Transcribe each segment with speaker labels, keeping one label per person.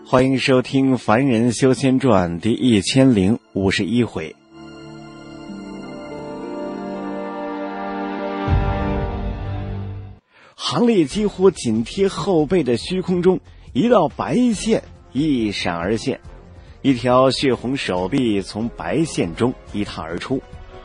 Speaker 1: 欢迎收听《凡人修仙传》第1051回。韩立几乎紧贴后背的虚空中，一道白线一闪而现，一条血红手臂从白线中一探而出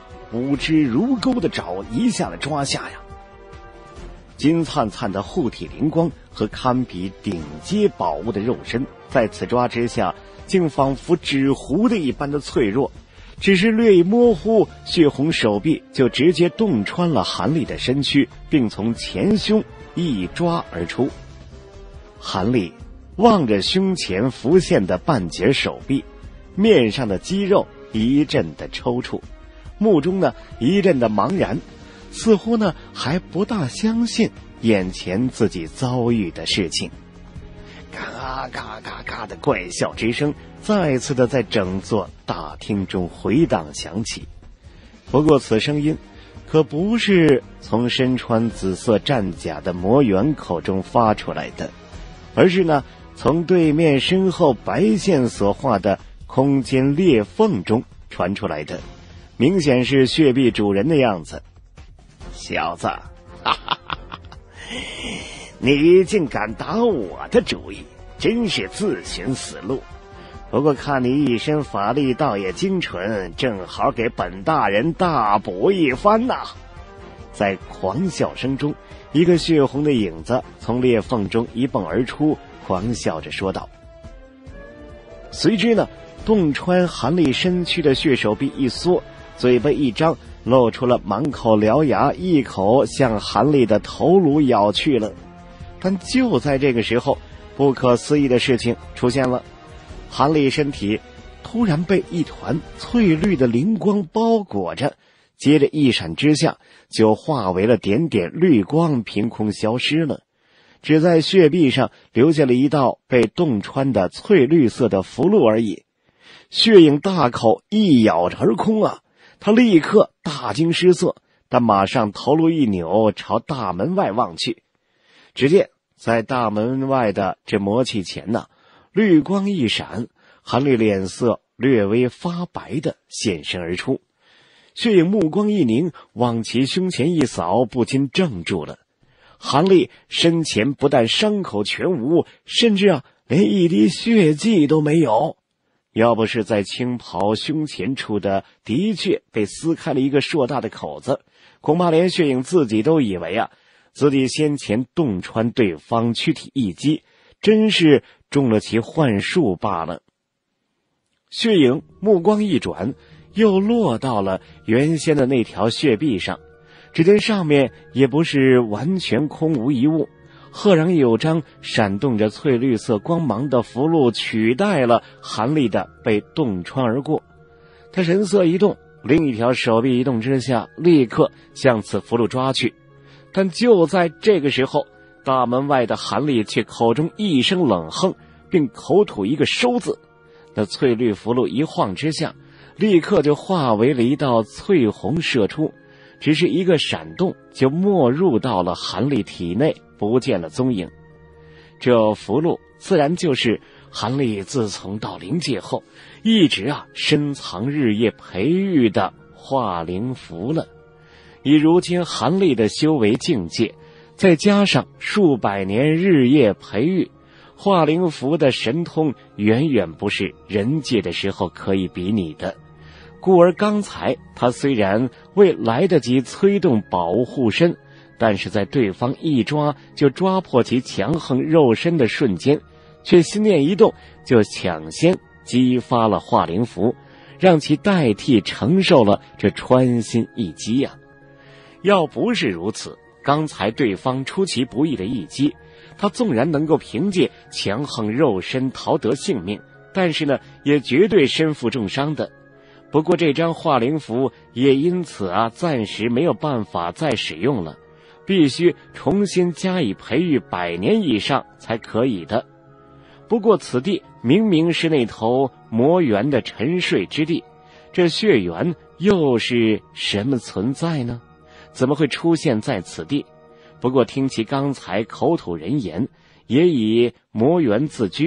Speaker 1: ，5只如钩的爪一下子抓下呀。金灿灿的护体灵光和堪比顶阶宝物的肉身，在此抓之下竟仿佛纸糊的一般的脆弱，只是略一模糊，血红手臂就直接洞穿了韩立的身躯，并从前胸一抓而出。韩立望着胸前浮现的半截手臂，面上的肌肉一阵的抽搐，目中呢一阵的茫然，似乎呢还不大相信眼前自己遭遇的事情。嘎嘎嘎嘎的怪笑之声再次的在整座大厅中回荡响起，不过此声音可不是从身穿紫色战甲的魔猿口中发出来的，而是呢从对面身后白线所画的空间裂缝中传出来的，明显是血臂主人的样子。小子，哈哈哈哈，你竟敢打我的主意，真是自寻死路。不过看你一身法力倒也精纯，正好给本大人大补一番呐。在狂笑声中，一个血红的影子从裂缝中一蹦而出，狂笑着说道。随之呢，洞穿韩立身躯的血手臂一缩，嘴巴一张，露出了满口獠牙，一口向韩立的头颅咬去了。但就在这个时候，不可思议的事情出现了，韩立身体突然被一团翠绿的灵光包裹着，接着一闪之下就化为了点点绿光，凭空消失了，只在血壁上留下了一道被洞穿的翠绿色的符箓而已。血影大口一咬着而空啊，他立刻大惊失色，但马上头颅一扭，朝大门外望去。只见在大门外的这魔器前呢，绿光一闪，韩立脸色略微发白的现身而出。血影目光一凝，往其胸前一扫，不禁怔住了。韩立身前不但伤口全无，甚至连一滴血迹都没有。要不是在青袍胸前处的的确被撕开了一个硕大的口子，恐怕连血影自己都以为自己先前洞穿对方躯体一击，真是中了其幻术罢了。血影目光一转，又落到了原先的那条血壁上，只见上面也不是完全空无一物，赫然有张闪动着翠绿色光芒的符箓取代了韩立的被洞穿而过。他神色一动，另一条手臂一动之下，立刻向此符箓抓去。但就在这个时候，大门外的韩立却口中一声冷哼，并口吐一个收字，那翠绿符箓一晃之下，立刻就化为了一道翠红射出，只是一个闪动就没入到了韩立体内，不见了踪影。这符箓自然就是韩立自从到灵界后一直深藏日夜培育的化灵符了。以如今韩立的修为境界，再加上数百年日夜培育，化灵符的神通远远不是人界的时候可以比拟的。故而刚才他虽然未来得及催动保护身，但是在对方一抓就抓破其强横肉身的瞬间，却心念一动，就抢先激发了化灵符，让其代替承受了这穿心一击要不是如此，刚才对方出其不意的一击，他纵然能够凭借强横肉身逃得性命，但是呢也绝对身负重伤的。不过这张化灵符也因此暂时没有办法再使用了，必须重新加以培育100年以上才可以的。不过此地明明是那头魔猿的沉睡之地，这血缘又是什么存在呢？怎么会出现在此地？不过听其刚才口吐人言，也以魔猿自居，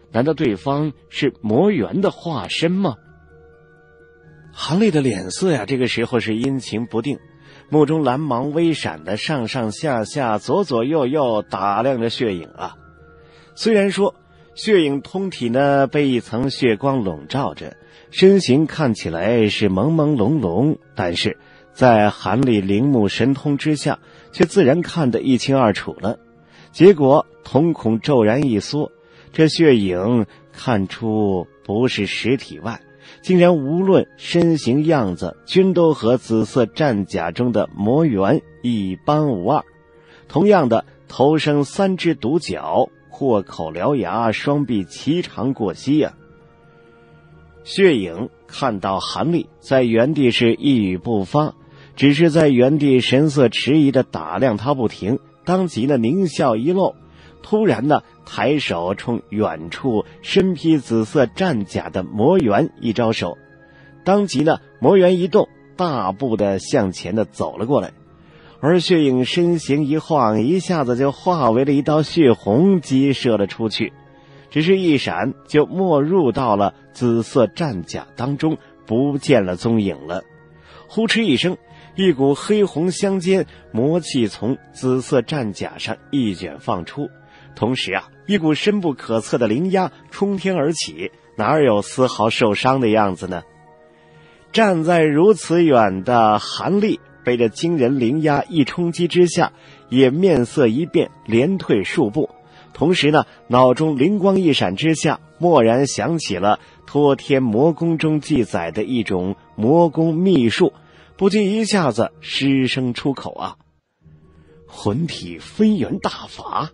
Speaker 1: 难道对方是魔猿的化身吗？韩立的脸色呀，这个时候是阴晴不定，目中蓝芒微闪的上上下下左左右右打量着血影啊。虽然说血影通体呢被一层血光笼罩着，身形看起来是朦朦胧胧，但是在韩立灵目神通之下，却自然看得一清二楚了。结果瞳孔骤然一缩，这血影看出不是实体外，竟然无论身形样子均都和紫色战甲中的魔猿一般无二。同样的，头生3只独角，阔口獠牙，双臂齐长过膝啊。血影看到韩立在原地是一语不发，只是在原地神色迟疑地打量他不停，当即呢狞笑一露，突然呢抬手冲远处身披紫色战甲的魔猿一招手，当即呢魔猿一动，大步的向前的走了过来，而血影身形一晃，一下子就化为了一道血红击射了出去，只是一闪就没入到了紫色战甲当中，不见了踪影了。呼哧一声，一股黑红相间魔气从紫色战甲上一卷放出，同时啊，一股深不可测的灵压冲天而起，哪有丝毫受伤的样子呢？站在如此远的韩立被这惊人灵压一冲击之下，也面色一变，连退数步。同时呢，脑中灵光一闪之下，蓦然想起了托天魔功中记载的一种魔功秘术，不禁一下子失声出口啊！魂体分元大法？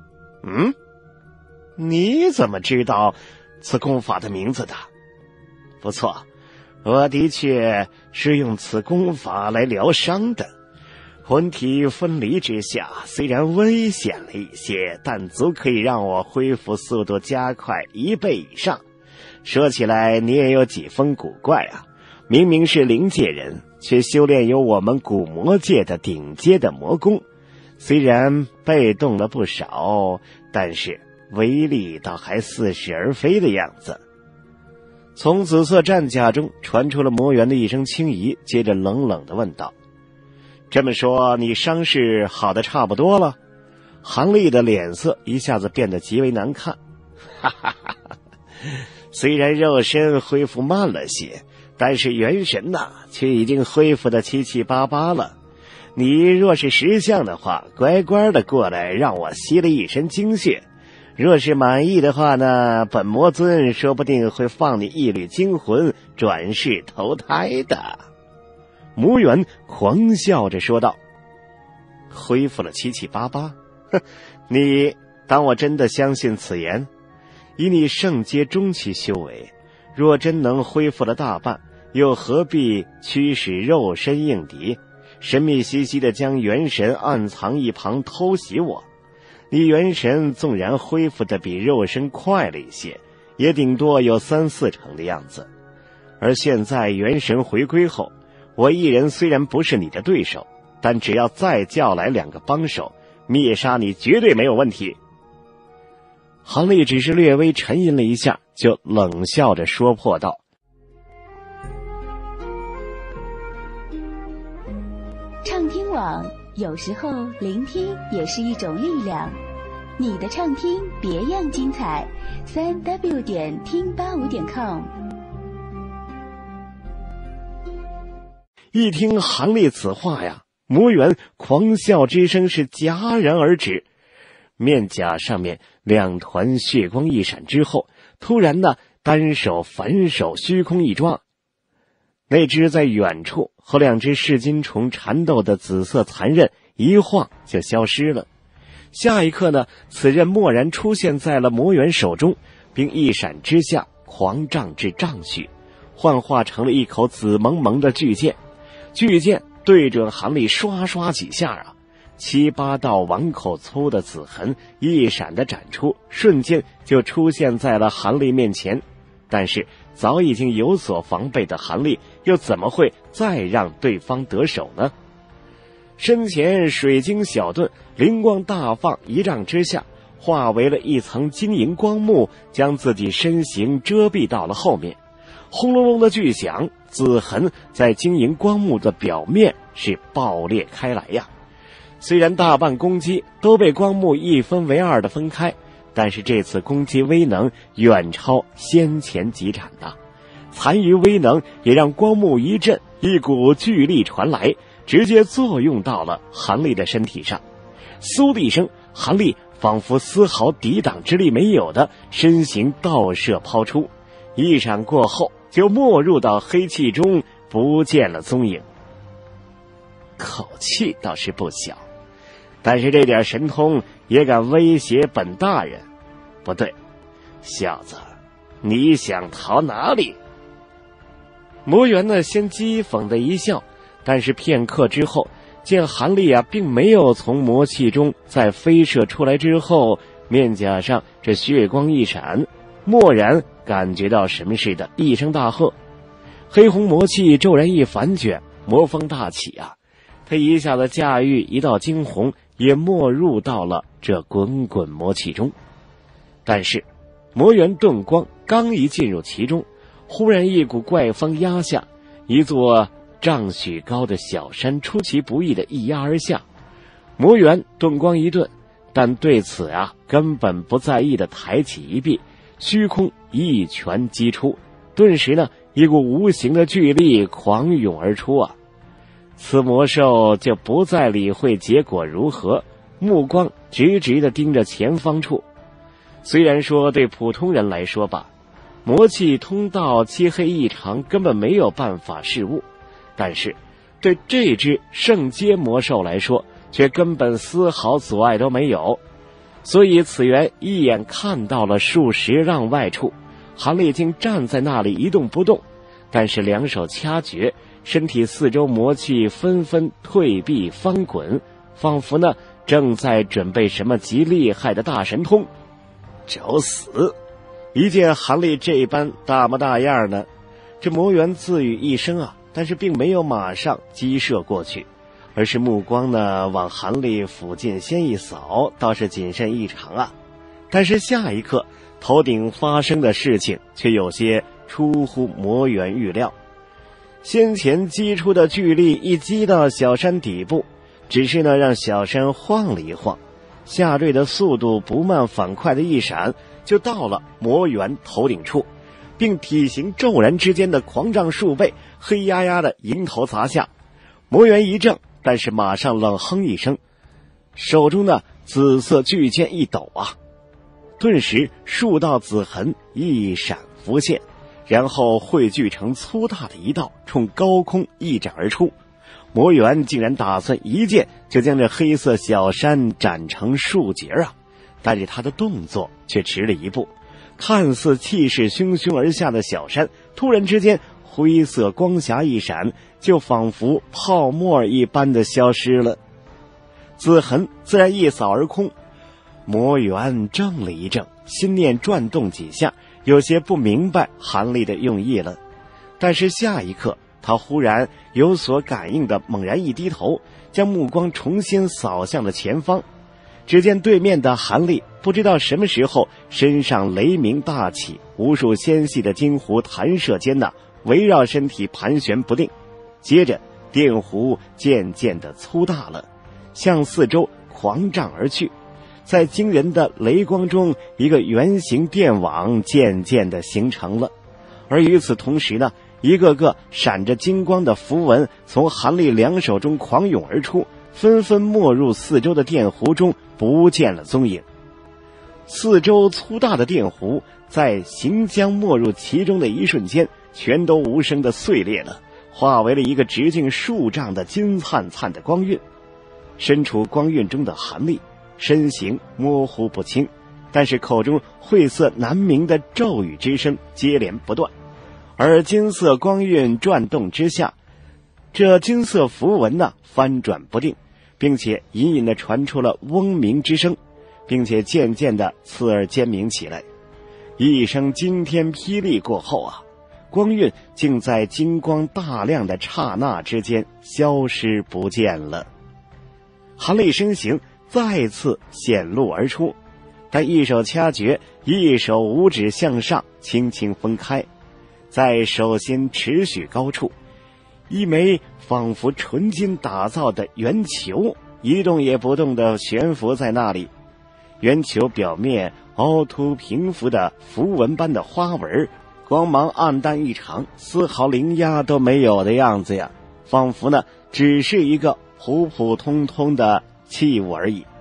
Speaker 1: 你怎么知道此功法的名字的？不错，我的确是用此功法来疗伤的。魂体分离之下，虽然危险了一些，但足可以让我恢复速度加快1倍以上。说起来你也有几分古怪啊，明明是灵界人，却修炼有我们古魔界的顶阶的魔功，虽然被动了不少，但是威力倒还似是而非的样子。从紫色战甲中传出了魔猿的一声轻疑，接着冷冷地问道：这么说你伤势好的差不多了？韩立的脸色一下子变得极为难看。哈哈哈哈，虽然肉身恢复慢了些，但是元神呐，却已经恢复得七七八八了。你若是识相的话，乖乖的过来让我吸了一身精血，若是满意的话呢，本魔尊说不定会放你一缕精魂转世投胎的。魔猿狂笑着说道：恢复了七七八八？哼，你当我真的相信此言？以你圣阶中期修为，若真能恢复了大半，又何必驱使肉身应敌，神秘兮兮的将元神暗藏一旁偷袭我？你元神纵然恢复的比肉身快了一些，也顶多有3-4成的样子。而现在元神回归后，我一人虽然不是你的对手，但只要再叫来2个帮手，灭杀你绝对没有问题。韩立只是略微沉吟了一下，就冷笑着说破道：
Speaker 2: 畅听网，有时候聆听也是一种力量。你的畅听别样精彩，3w 点听85.com。
Speaker 1: 一听韩立此话呀，魔猿狂笑之声是戛然而止，面颊上面2团血光一闪之后，突然呢单手反手虚空一抓，那只在远处和2只噬金虫缠斗的紫色残刃一晃就消失了。下一刻呢，此刃蓦然出现在了魔猿手中，并一闪之下狂胀至丈许，幻化成了一口紫蒙蒙的巨剑。巨剑对准韩立刷刷几下啊，7、8道碗口粗的紫痕一闪的展出，瞬间就出现在了韩立面前。但是早已经有所防备的韩立又怎么会再让对方得手呢？身前水晶小盾灵光大放，1丈之下化为了一层晶莹光幕，将自己身形遮蔽到了后面。轰隆隆的巨响，紫痕在晶莹光幕的表面是爆裂开来呀。虽然大半攻击都被光幕一分为二的分开，但是这次攻击威能远超先前几场的，残余威能也让光幕一震，一股巨力传来，直接作用到了韩立的身体上。嗖的一声，韩立仿佛丝毫抵挡之力没有的身形倒射抛出，一闪过后就没入到黑气中，不见了踪影。口气倒是不小，但是这点神通也敢威胁本大人？不对，小子，你想逃哪里？魔猿呢，先讥讽的一笑，但是片刻之后，见韩立并没有从魔气中再飞射出来之后，面颊上这血光一闪，蓦然感觉到什么似的，一声大喝，黑红魔气骤然一反卷，魔风大起他一下子驾驭一道惊鸿，也没入到了这滚滚魔气中。但是魔猿遁光刚一进入其中，忽然一股怪风压下，一座丈许高的小山出其不意的一压而下。魔猿遁光一顿，但对此根本不在意的抬起一臂，虚空一拳击出，顿时呢，一股无形的巨力狂涌而出此魔兽就不再理会结果如何，目光直直地盯着前方处。虽然说对普通人来说吧，魔气通道漆黑异常，根本没有办法视物，但是对这只圣阶魔兽来说，却根本丝毫阻碍都没有。所以此猿一眼看到了数十丈外处，韩立竟站在那里一动不动，但是两手掐诀，身体四周魔气纷纷退避翻滚，仿佛呢正在准备什么极厉害的大神通。找死！一见韩立这般大模大样呢，这魔猿自语一声但是并没有马上击射过去，而是目光呢往韩立附近先一扫，倒是谨慎异常但是下一刻，头顶发生的事情却有些出乎魔猿预料。先前击出的巨力一击到小山底部，只是呢让小山晃了一晃，下坠的速度不慢反快的一闪，就到了魔猿头顶处，并体型骤然之间的狂涨数倍，黑压压的迎头砸下。魔猿一怔，但是马上冷哼一声，手中的紫色巨剑一抖顿时数道紫痕一闪浮现，然后汇聚成粗大的一道，冲高空一斩而出。魔猿竟然打算一剑就将这黑色小山斩成数截但是他的动作却迟了一步，看似气势汹汹而下的小山，突然之间灰色光霞一闪，就仿佛泡沫一般的消失了。紫痕自然一扫而空。魔猿怔了一怔，心念转动几下，有些不明白韩立的用意了。但是下一刻，他忽然有所感应的猛然一低头，将目光重新扫向了前方。只见对面的韩立不知道什么时候身上雷鸣大起，无数纤细的金弧弹射间围绕身体盘旋不定。接着电弧渐渐的粗大了，向四周狂涨而去。在惊人的雷光中，一个圆形电网渐渐的形成了。而与此同时呢，一个个闪着金光的符文从韩立两手中狂涌而出，纷纷没入四周的电弧中，不见了踪影。四周粗大的电弧在行将没入其中的一瞬间，全都无声的碎裂了，化为了一个直径数丈的金灿灿的光晕。身处光晕中的韩立身形模糊不清，但是口中晦涩难明的咒语之声接连不断，而金色光晕转动之下，这金色符文翻转不定，并且隐隐地传出了嗡鸣之声，并且渐渐地刺耳尖鸣起来。一声惊天霹雳过后光晕竟在金光大亮的刹那之间消失不见了。韩立身形再次显露而出， 但一手掐诀，一手五指向上轻轻分开，在手心持续高处，一枚仿佛纯金打造的圆球一动也不动地悬浮在那里。圆球表面凹凸平伏的符文般的花纹，光芒暗淡异常，丝毫灵压都没有的样子呀，仿佛呢只是一个普普通通的器物而已。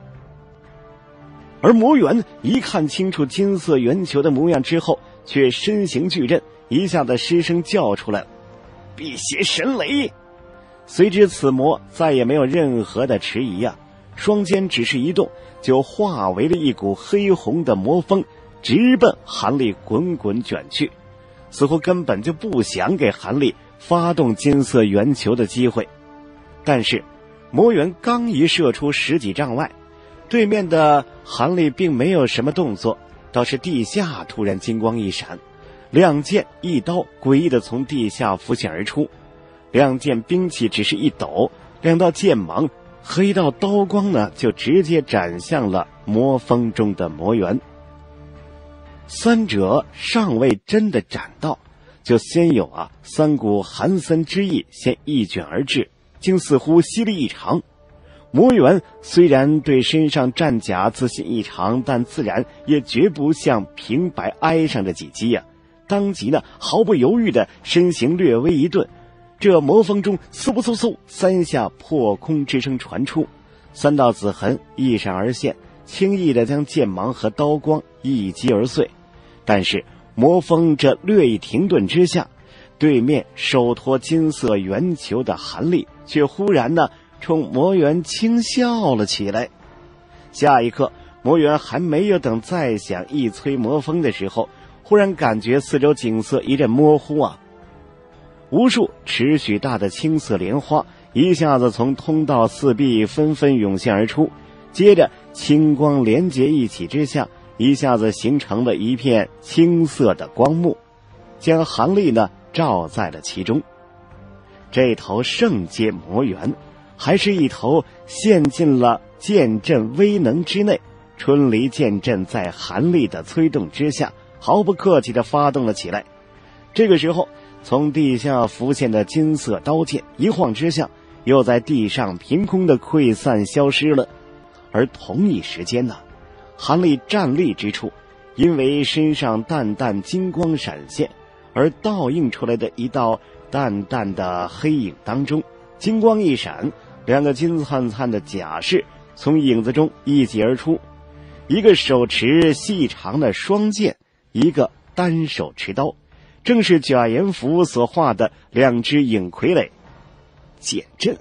Speaker 1: 而魔猿一看清楚金色圆球的模样之后，却身形巨震，一下子失声叫出来了：“辟邪神雷！”随之此魔再也没有任何的迟疑啊，双肩只是一动，就化为了一股黑红的魔风，直奔韩立滚滚卷去，似乎根本就不想给韩立发动金色圆球的机会。但是魔猿刚一射出10几丈外，对面的韩立并没有什么动作，倒是地下突然金光一闪，两剑一刀诡异地从地下浮现而出，两件兵器只是一抖，两道剑芒和一道刀光呢，就直接斩向了魔风中的魔猿。三者尚未真的斩到，就先有三股寒森之意先一卷而至，竟似乎犀利异常。魔猿虽然对身上战甲自信异常，但自然也绝不像平白挨上这几击呀。当即呢，毫不犹豫的身形略微一顿，这魔风中嗖嗖嗖3下破空之声传出，3道紫痕一闪而现，轻易的将剑芒和刀光一击而碎。但是魔风这略一停顿之下，对面手托金色圆球的韩立却忽然呢冲魔猿轻笑了起来。下一刻，魔猿还没有等再想一催魔风的时候，忽然感觉四周景色一阵模糊啊，无数尺许大的青色莲花一下子从通道四壁纷纷涌现而出，接着青光连结一起之下，一下子形成了一片青色的光幕，将韩立呢罩在了其中。这头圣阶魔猿还是一头陷进了剑阵威能之内，春离剑阵在韩立的催动之下毫不客气地发动了起来。这个时候，从地下浮现的金色刀剑一晃之下又在地上凭空的溃散消失了。而同一时间呢，韩立站立之处，因为身上淡淡金光闪现，而倒映出来的一道淡淡的黑影当中，金光一闪，两个金灿灿的甲士从影子中一挤而出，一个手持细长的双剑，一个单手持刀，正是贾延福所画的两只影傀儡。剑阵，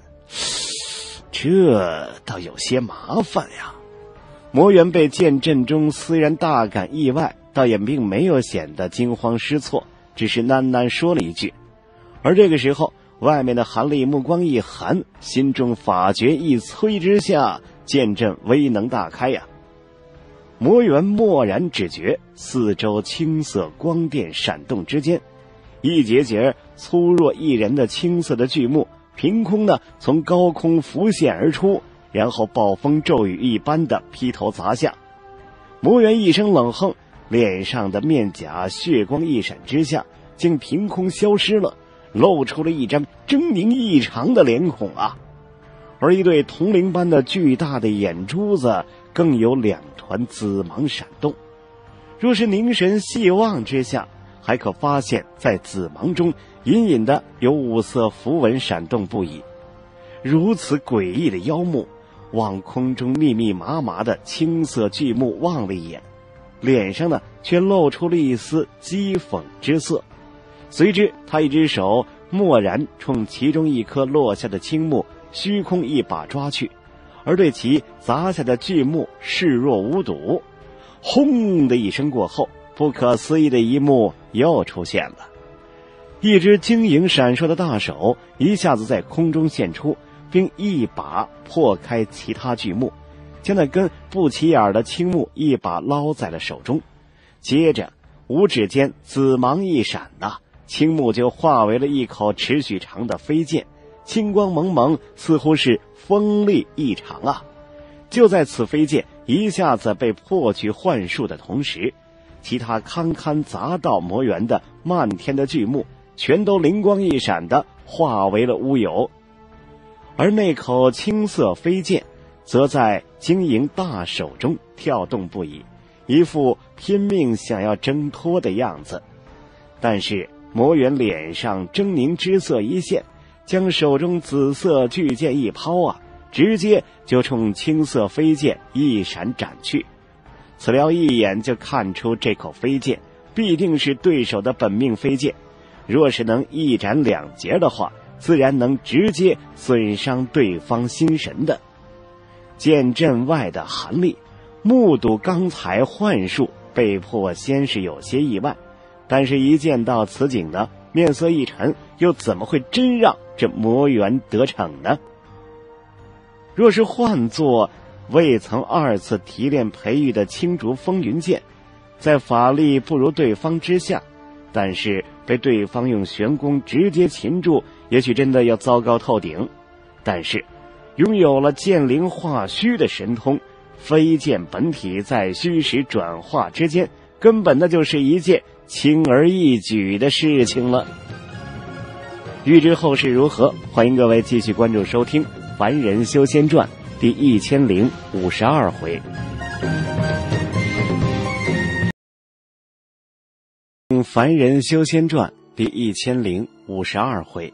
Speaker 1: 这倒有些麻烦呀。魔猿被剑阵中虽然大感意外，倒也并没有显得惊慌失措，只是喃喃说了一句。而这个时候，外面的韩立目光一寒，心中法诀一催之下，剑阵威能大开呀。魔猿蓦然只觉四周青色光电闪动之间，一节节粗若一人的青色的巨幕凭空呢从高空浮现而出，然后暴风骤雨一般的劈头砸下。魔猿一声冷哼，脸上的面甲血光一闪之下竟凭空消失了，露出了一张狰狞异常的脸孔啊，而一对铜铃般的巨大的眼珠子更有2团紫芒闪动。若是凝神细望之下，还可发现在紫芒中隐隐的有5色符文闪动不已。如此诡异的妖幕，往空中密密麻麻的青色巨幕望了一眼，脸上呢却露出了一丝讥讽之色。随之他一只手蓦然冲其中一颗落下的青木虚空一把抓去，而对其砸下的巨木视若无睹。轰的一声过后，不可思议的一幕又出现了。一只晶莹闪烁的大手一下子在空中现出，并一把破开其他巨木，将那根不起眼的青木一把捞在了手中。接着五指间紫芒一闪青木就化为了一口尺许长的飞剑，青光蒙蒙，似乎是锋利异常啊。就在此飞剑一下子被破去幻术的同时，其他堪堪砸到魔猿的漫天的巨木全都灵光一闪的化为了乌有。而那口青色飞剑则在晶莹大手中跳动不已，一副拼命想要挣脱的样子。但是魔猿脸上狰狞之色一现，将手中紫色巨剑一抛直接就冲青色飞剑一闪斩去。此撩一眼就看出这口飞剑必定是对手的本命飞剑，若是能一斩两截的话，自然能直接损伤对方心神的。剑阵外的韩立目睹刚才幻术，被迫先是有些意外，但是一见到此景呢，面色一沉，又怎么会真让这魔猿得逞呢？若是换作未曾二次提炼培育的青竹风云剑，在法力不如对方之下，但是被对方用玄功直接擒住，也许真的要糟糕透顶。但是拥有了剑灵化虚的神通，飞剑本体在虚实转化之间，根本那就是一件轻而易举的事情了。欲知后事如何，欢迎各位继续关注收听《凡人修仙传》第1052回。凡人修仙传第1052回。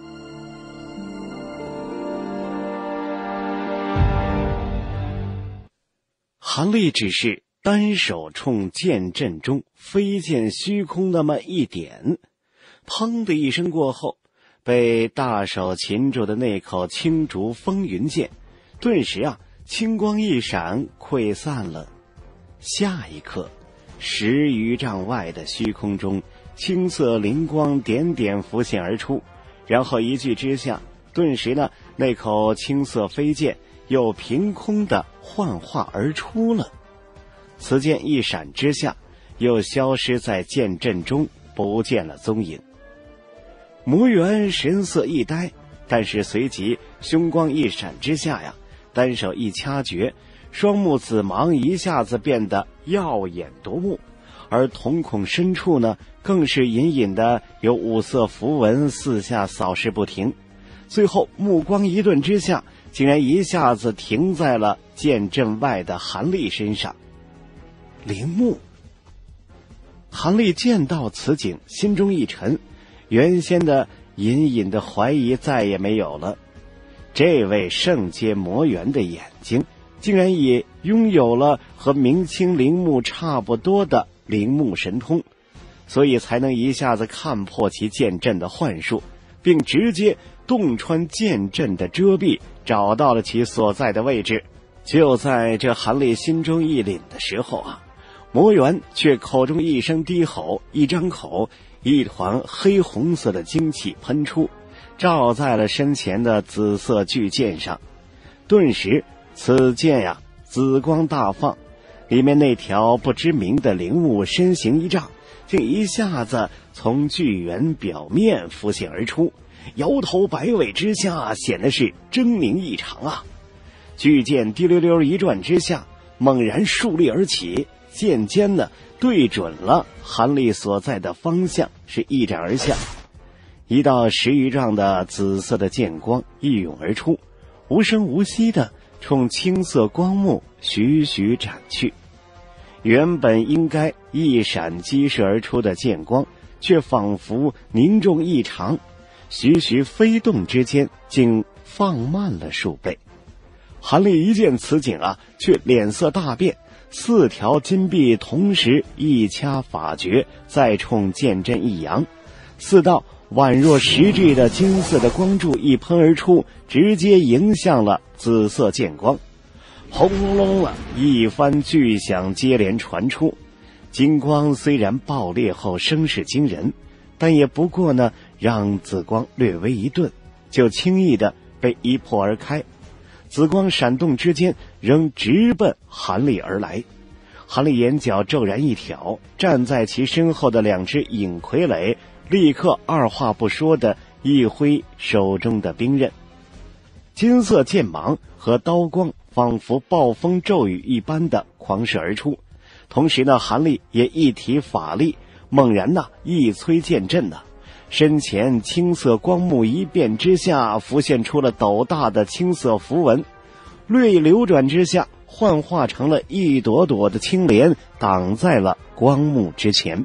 Speaker 1: 韩立只是单手冲剑阵中飞剑虚空那么一点，砰的一声过后，被大手擒住的那口青竹风云剑顿时青光一闪溃散了。下一刻10余丈外的虚空中，青色灵光点点浮现而出，然后一炬之下，顿时呢，那口青色飞剑又凭空的幻化而出了。此剑一闪之下，又消失在剑阵中，不见了踪影。魔猿神色一呆，但是随即凶光一闪之下单手一掐诀，双目紫芒一下子变得耀眼夺目，而瞳孔深处呢，更是隐隐的有五色符文四下扫视不停。最后目光一顿之下，竟然一下子停在了剑阵外的韩立身上。陵墓。韩立见到此景，心中一沉，原先的隐隐的怀疑再也没有了。这位圣阶魔猿的眼睛竟然也拥有了和明清陵墓差不多的陵墓神通，所以才能一下子看破其剑阵的幻术，并直接洞穿剑阵的遮蔽，找到了其所在的位置。就在这韩立心中一凛的时候魔猿却口中一声低吼，一张口，一团黑红色的精气喷出，照在了身前的紫色巨剑上。顿时此剑紫光大放，里面那条不知名的灵物身形一丈，竟一下子从巨猿表面浮现而出，摇头摆尾之下，显得是狰狞异常巨剑滴溜溜一转之下，猛然竖立而起，剑尖呢对准了韩立所在的方向，是一斩而下。一道10余丈的紫色的剑光一涌而出，无声无息的冲青色光幕徐徐斩去。原本应该一闪激射而出的剑光，却仿佛凝重异常，徐徐飞动之间竟放慢了数倍。韩立一见此景却脸色大变，4条金臂同时一掐法诀，再冲剑阵一扬，4道宛若实质的金色的光柱一喷而出，直接迎向了紫色剑光。轰隆隆了一番巨响接连传出，金光虽然爆裂后声势惊人，但也不过呢让紫光略微一顿，就轻易的被一破而开。紫光闪动之间，仍直奔韩立而来。韩立眼角骤然一挑，站在其身后的2只影傀儡立刻二话不说的一挥手中的兵刃，金色剑芒和刀光仿佛暴风骤雨一般的狂射而出。同时呢，韩立也一提法力，猛然一催剑阵身前青色光幕一变之下，浮现出了斗大的青色符文，略一流转之下，幻化成了一朵朵的青莲，挡在了光幕之前。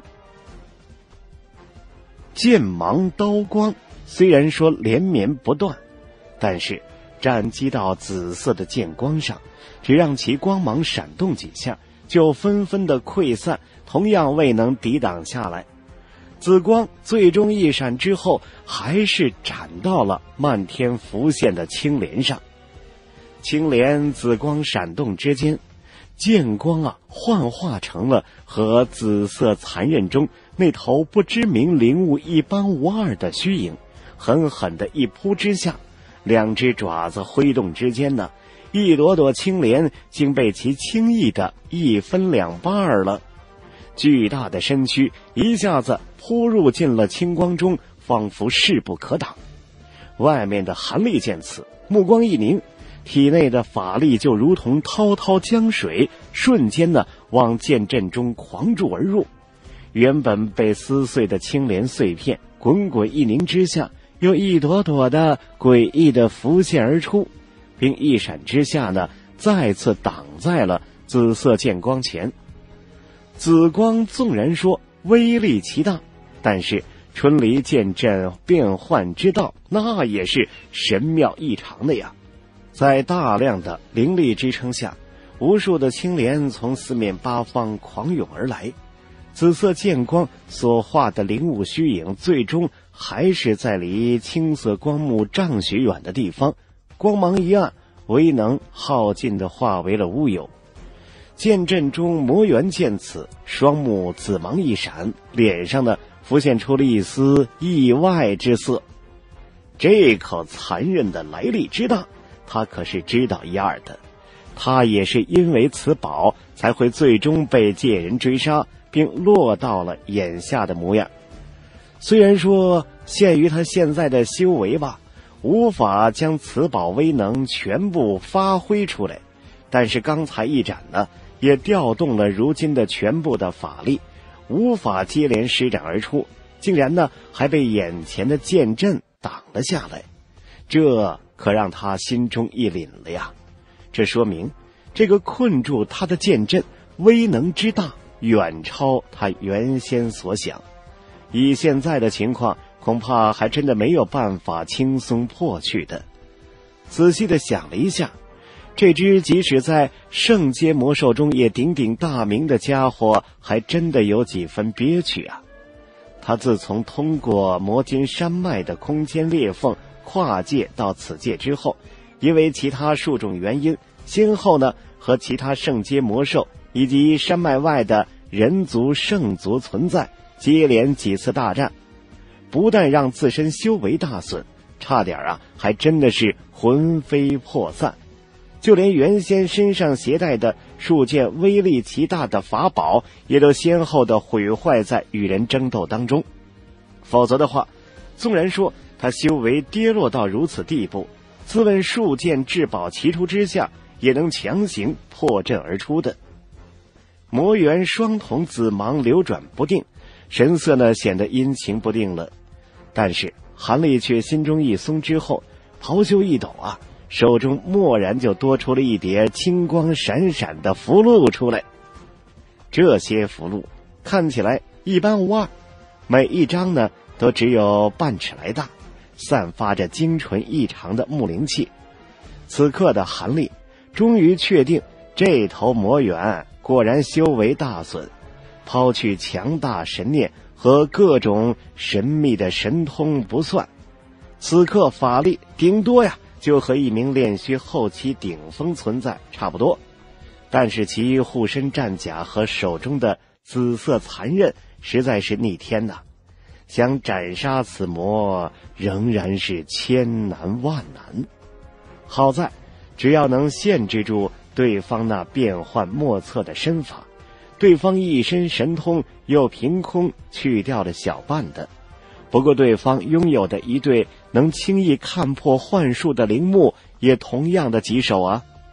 Speaker 1: 剑芒刀光虽然说连绵不断，但是斩击到紫色的剑光上，只让其光芒闪动几下，就纷纷的溃散，同样未能抵挡下来。紫光最终一闪之后，还是斩到了漫天浮现的青莲上。青莲紫光闪动之间，剑光幻化成了和紫色残刃中那头不知名灵物一般无二的虚影，狠狠的一扑之下，两只爪子挥动之间一朵朵青莲竟被其轻易的一分两半了。巨大的身躯一下子扑入进了青光中，仿佛势不可挡。外面的韩立见此，目光一凝，体内的法力就如同滔滔江水，瞬间往剑阵中狂注而入。原本被撕碎的青莲碎片，滚滚一凝之下，又一朵朵的诡异的浮现而出，并一闪之下再次挡在了紫色剑光前。紫光纵然说威力奇大，但是春离剑阵变幻之道，那也是神妙异常的呀。在大量的灵力支撑下，无数的青莲从四面八方狂涌而来。紫色剑光所化的灵物虚影，最终还是在离青色光幕丈许远的地方，光芒一暗，唯能耗尽的化为了乌有。剑阵中魔猿见此，双目紫芒一闪，脸上浮现出了一丝意外之色。这口残忍的来历之大，他可是知道一二的。他也是因为此宝，才会最终被界人追杀，并落到了眼下的模样。虽然说限于他现在的修为吧，无法将此宝威能全部发挥出来，但是刚才一斩也调动了如今的全部的法力，无法接连施展而出，竟然还被眼前的剑阵挡了下来，这可让他心中一凛了呀。这说明这个困住他的剑阵威能之大，远超他原先所想。以现在的情况，恐怕还真的没有办法轻松破去的。仔细的想了一下，这只即使在圣阶魔兽中也鼎鼎大名的家伙，还真的有几分憋屈啊。他自从通过魔金山脉的空间裂缝跨界到此界之后，因为其他数种原因，先后和其他圣阶魔兽以及山脉外的人族圣族存在接连几次大战，不但让自身修为大损，差点还真的是魂飞魄散。就连原先身上携带的数件威力极大的法宝，也都先后的毁坏在与人争斗当中。否则的话，纵然说他修为跌落到如此地步，自问数件至宝齐出之下，也能强行破阵而出的。魔猿双瞳紫芒流转不定，神色显得阴晴不定了。但是韩立却心中一松之后，袍袖一抖手中蓦然就多出了一叠青光闪闪的符箓出来。这些符箓看起来一般无二，每一张都只有半尺来大，散发着精纯异常的木灵气。此刻的韩立终于确定，这头魔猿果然修为大损，抛去强大神念和各种神秘的神通不算，此刻法力顶多就和一名炼虚后期顶峰存在差不多，但是其护身战甲和手中的紫色残刃实在是逆天想斩杀此魔仍然是千难万难。好在只要能限制住对方那变幻莫测的身法，对方一身神通又凭空去掉了小半的。不过对方拥有的一对能轻易看破幻术的灵目也同样的棘手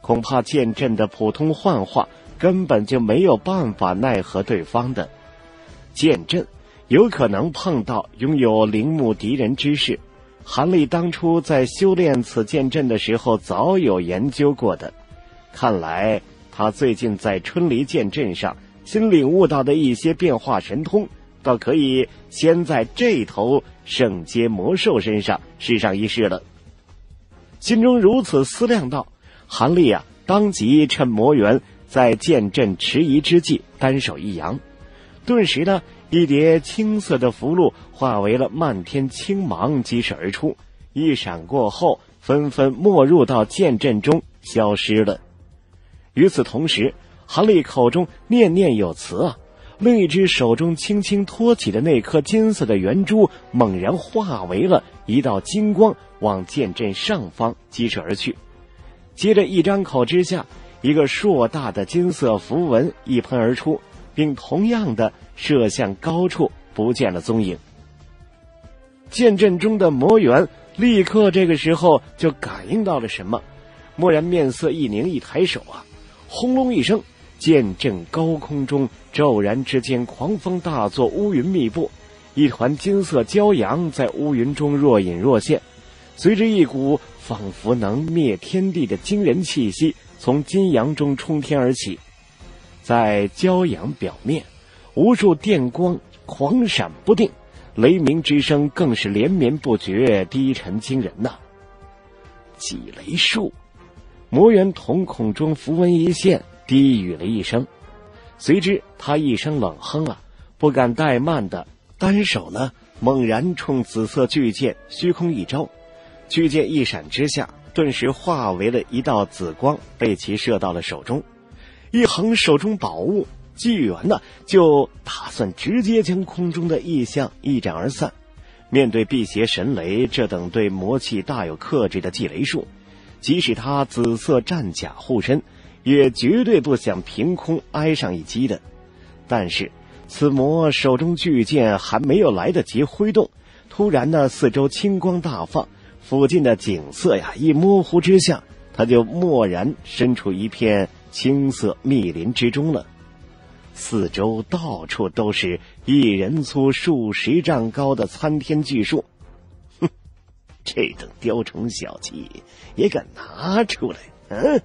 Speaker 1: 恐怕剑阵的普通幻化根本就没有办法奈何对方的。剑阵有可能碰到拥有陵墓敌人之士，韩立当初在修炼此剑阵的时候早有研究过的。看来他最近在春离剑阵上新领悟到的一些变化神通，倒可以先在这头圣阶魔兽身上试上一试了。心中如此思量道，韩立当即趁魔猿在剑阵迟疑之际，单手一扬，顿时呢，一叠青色的符箓化为了漫天青芒激射而出，一闪过后纷纷没入到剑阵中消失了。与此同时，韩立口中念念有词另一只手中轻轻托起的那颗金色的圆珠猛然化为了一道金光，往剑阵上方击射而去。接着一张口之下，一个硕大的金色符文一喷而出，并同样的射向高处，不见了踪影。剑阵中的魔猿立刻这个时候就感应到了什么，蓦然面色一凝，一抬手轰隆一声，剑阵高空中骤然之间狂风大作，乌云密布，一团金色骄阳在乌云中若隐若现，随着一股仿佛能灭天地的惊人气息从金阳中冲天而起。在骄阳表面，无数电光狂闪不定，雷鸣之声更是连绵不绝，低沉惊人几雷术。魔猿瞳孔中符文一现，低语了一声，随之他一声冷哼不敢怠慢的单手呢猛然冲紫色巨剑虚空一招，巨剑一闪之下，顿时化为了一道紫光，被其射到了手中。一横手中宝物，巨猿就打算直接将空中的异象一斩而散。面对辟邪神雷这等对魔气大有克制的忌雷术，即使他紫色战甲护身，也绝对不想凭空挨上一击的。但是此魔手中巨剑还没有来得及挥动，突然四周青光大放，附近的景色一模糊之下，他就蓦然身处一片青色密林之中了。四周到处都是一人粗数十丈高的参天巨树。这等雕虫小技也敢拿出来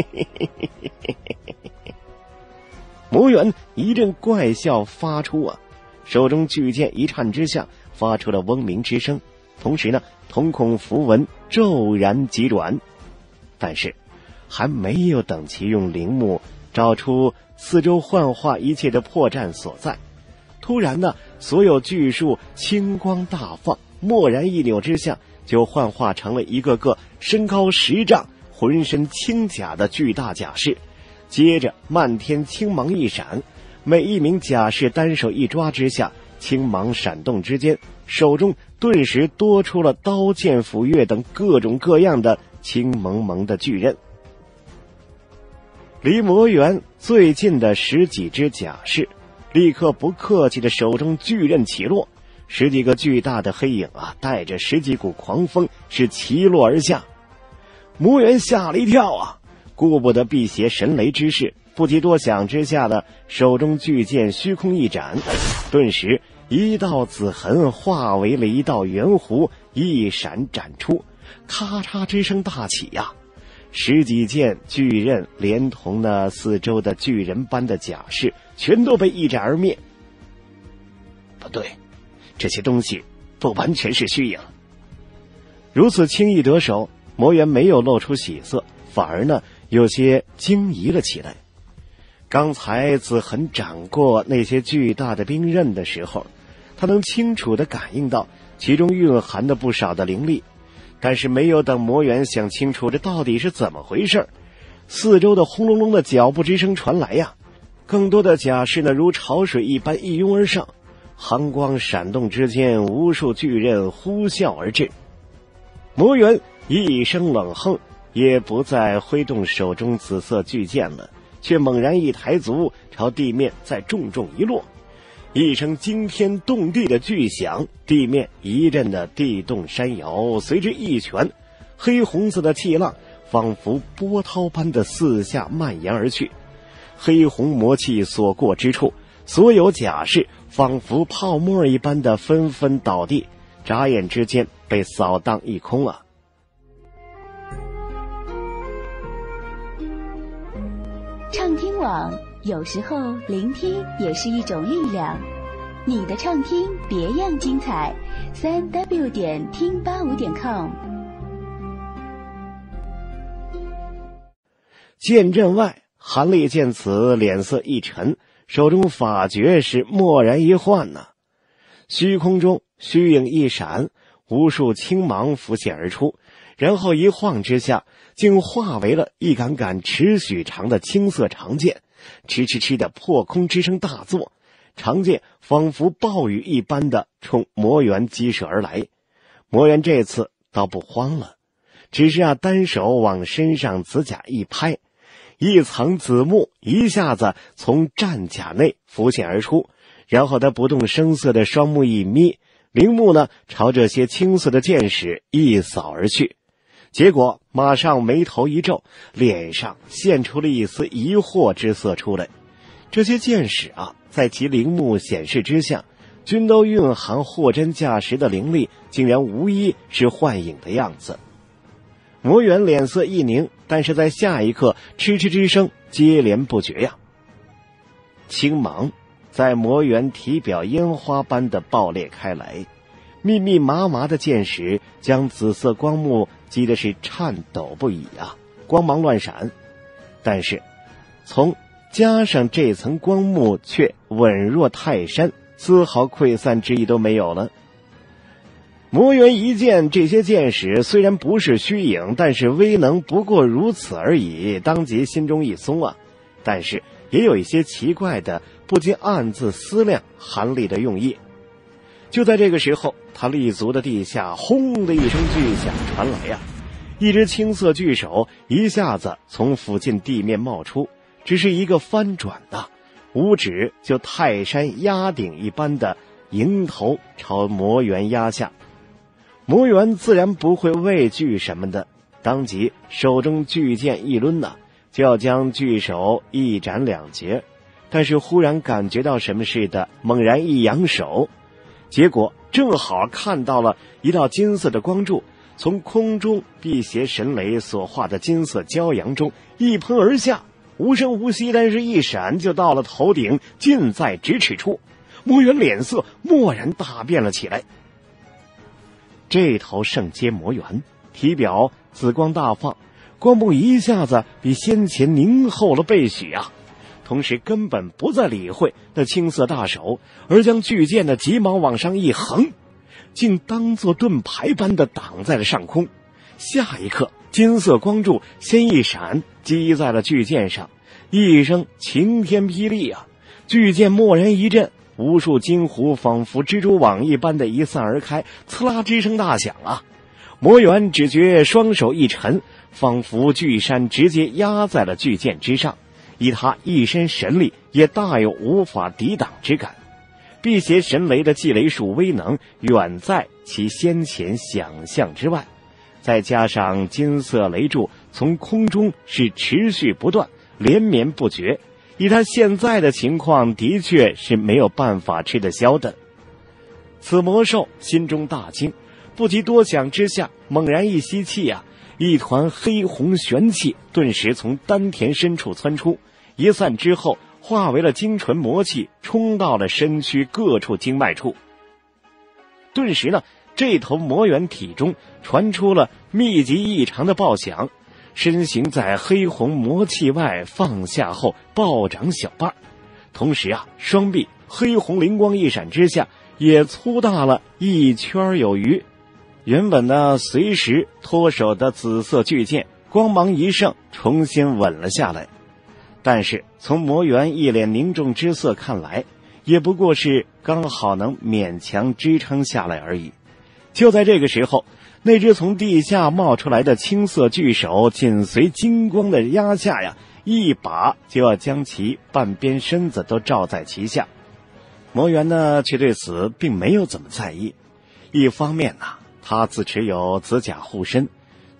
Speaker 1: 魔猿一阵怪笑发出手中巨剑一颤之下，发出了嗡鸣之声，同时呢，瞳孔符文骤然急转。但是还没有等其用灵目找出四周幻化一切的破绽所在，突然呢，所有巨树青光大放，蓦然一扭之下，就幻化成了一个个身高10丈、浑身青甲的巨大甲士。接着漫天青芒一闪，每一名甲士单手一抓之下，青芒闪动之间，手中顿时多出了刀剑斧钺等各种各样的青蒙蒙的巨刃。离魔猿最近的10几只甲士立刻不客气的手中巨刃起落，10几个巨大的黑影带着10几股狂风是齐落而下。魔猿吓了一跳顾不得辟邪神雷之事，不及多想之下的手中巨剑虚空一斩，顿时一道紫痕化为了一道圆弧，一闪斩出，咔嚓之声大起10几件巨刃连同那四周的巨人般的甲士全都被一斩而灭。不对，这些东西不完全是虚影。如此轻易得手，魔猿没有露出喜色，反而呢有些惊疑了起来。刚才紫痕斩过那些巨大的兵刃的时候，他能清楚地感应到其中蕴含的不少的灵力，但是没有等魔猿想清楚这到底是怎么回事，四周的轰隆隆的脚步之声传来更多的甲士呢如潮水一般一拥而上，寒光闪动之间，无数巨刃呼啸而至。魔猿一声冷哼，也不再挥动手中紫色巨剑了，却猛然一抬足，朝地面再重重一落，一声惊天动地的巨响，地面一阵的地动山摇，随之一拳，黑红色的气浪仿佛波涛般的四下蔓延而去。黑红魔气所过之处，所有甲士仿佛泡沫一般的纷纷倒地，眨眼之间被扫荡一空了。
Speaker 2: 畅听网，有时候聆听也是一种力量。你的畅听别样精彩，3w 点听85.com。
Speaker 1: 剑阵外，韩立见此，脸色一沉，手中法诀是蓦然一晃呢。虚空中虚影一闪，无数青芒浮现而出，然后一晃之下，竟化为了一杆杆尺许长的青色长剑，哧哧哧的破空之声大作，长剑仿佛暴雨一般的冲魔猿击射而来。魔猿这次倒不慌了，只是单手往身上紫甲一拍，一层紫幕一下子从战甲内浮现而出，然后他不动声色的双目一眯，灵目呢朝这些青色的剑矢一扫而去。结果马上眉头一皱，脸上现出了一丝疑惑之色出来。这些剑矢在其灵目显示之下，均都蕴含货真价实的灵力，竟然无一是幻影的样子。魔猿脸色一凝，但是在下一刻，嗤嗤之声接连不绝呀。青芒在魔猿体表烟花般的爆裂开来，密密麻麻的剑矢将紫色光幕击的是颤抖不已光芒乱闪。但是从加上这层光幕却稳若泰山，丝毫溃散之意都没有了。魔猿一见这些剑矢虽然不是虚影，但是威能不过如此而已，当即心中一松但是也有一些奇怪的，不禁暗自思量韩立的用意。就在这个时候，他立足的地下轰的一声巨响传来一只青色巨手一下子从附近地面冒出，只是一个翻转五指就泰山压顶一般的迎头朝魔猿压下。魔猿自然不会畏惧什么的，当即手中巨剑一抡就要将巨手一斩两截，但是忽然感觉到什么似的，猛然一扬手，结果正好看到了一道金色的光柱从空中辟邪神雷所化的金色骄阳中一喷而下，无声无息，但是一闪就到了头顶，近在咫尺处。魔猿脸色蓦然大变了起来。这头圣阶魔猿体表紫光大放，光幕一下子比先前凝厚了倍许同时根本不再理会那青色大手，而将巨剑的急忙往上一横，竟当作盾牌般的挡在了上空。下一刻，金色光柱先一闪，击在了巨剑上，一声晴天霹雳巨剑蓦然一震，无数金弧仿佛蜘蛛网一般的一散而开，刺啦之声大响魔猿只觉双手一沉，仿佛巨山直接压在了巨剑之上，以他一身神力也大有无法抵挡之感。辟邪神雷的祭雷术威能远在其先前想象之外，再加上金色雷柱从空中是持续不断，连绵不绝，以他现在的情况的确是没有办法吃得消的。此魔兽心中大惊，不及多想之下，猛然一吸气一团黑红玄气顿时从丹田深处窜出，一散之后化为了精纯魔气，冲到了身躯各处经脉处。顿时这头魔猿体中传出了密集异常的爆响，身形在黑红魔气外放下后暴长小半，同时双臂黑红灵光一闪之下也粗大了一圈有余。原本随时脱手的紫色巨剑光芒一盛，重新稳了下来。但是从魔猿一脸凝重之色看来，也不过是刚好能勉强支撑下来而已。就在这个时候，那只从地下冒出来的青色巨手紧随金光的压下一把就要将其半边身子都罩在其下。魔猿却对此并没有怎么在意。一方面他自持有紫甲护身，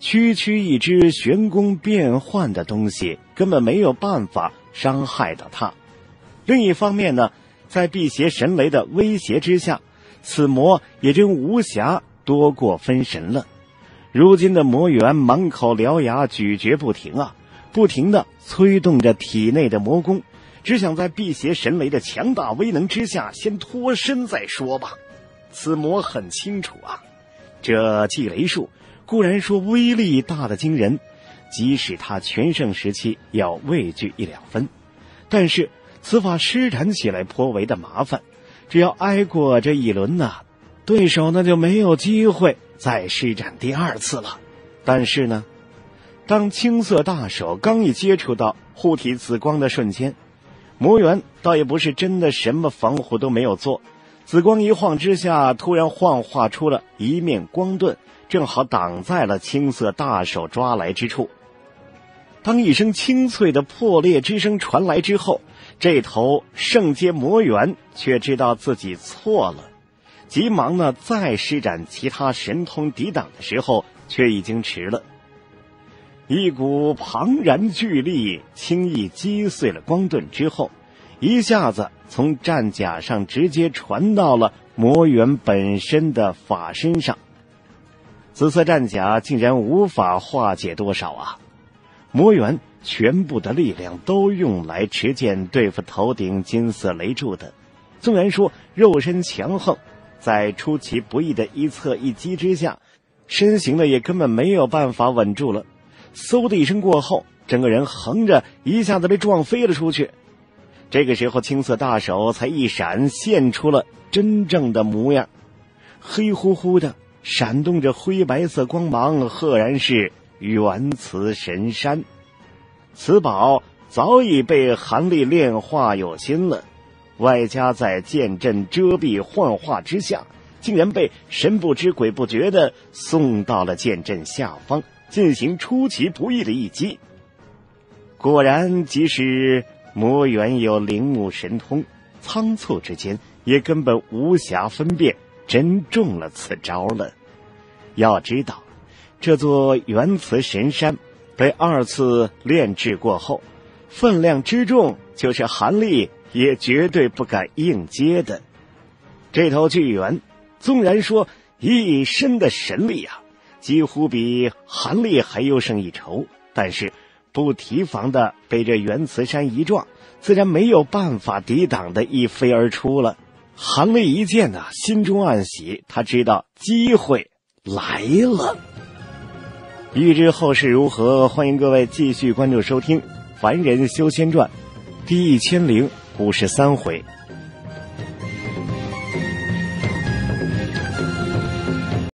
Speaker 1: 区区一只玄功变幻的东西根本没有办法伤害到他。另一方面呢，在辟邪神雷的威胁之下，此魔也真无暇多过分神了。如今的魔猿满口獠牙，咀嚼不停啊，不停地催动着体内的魔功，只想在辟邪神雷的强大威能之下先脱身再说吧。此魔很清楚啊，这祭雷术固然说威力大得惊人，即使他全盛时期要畏惧1-2分，但是此法施展起来颇为的麻烦，只要挨过这一轮呢，对手那就没有机会再施展第2次了。但是呢，当青色大手刚一接触到护体紫光的瞬间，魔猿倒也不是真的什么防护都没有做，紫光一晃之下，突然幻化出了一面光盾，正好挡在了青色大手抓来之处。当一声清脆的破裂之声传来之后，这头圣阶魔猿却知道自己错了，急忙呢再施展其他神通抵挡的时候，却已经迟了。一股庞然巨力轻易击碎了光盾之后，一下子从战甲上直接传到了魔猿本身的法身上。紫色战甲竟然无法化解多少啊！魔猿全部的力量都用来持剑对付头顶金色雷柱的，纵然说肉身强横，在出其不意的一侧一击之下，身形呢也根本没有办法稳住了。嗖的一声过后，整个人横着一下子被撞飞了出去。这个时候青色大手才一闪，现出了真正的模样，黑乎乎的闪动着灰白色光芒，赫然是元磁神山。此宝早已被韩立炼化有心了，外加在剑阵遮蔽幻化之下，竟然被神不知鬼不觉地送到了剑阵下方，进行出其不意的一击。果然即使魔猿有灵目神通，仓促之间也根本无暇分辨，真中了此招了。要知道，这座元磁神山被2次炼制过后，分量之重，就是韩立也绝对不敢硬接的。这头巨猿纵然说一身的神力啊，几乎比韩立还优胜一筹，但是不提防的被这元磁山一撞，自然没有办法抵挡的一飞而出了。韩立一见啊，心中暗喜，他知道机会来了。欲知后事如何，欢迎各位继续关注收听《凡人修仙传》第1053回。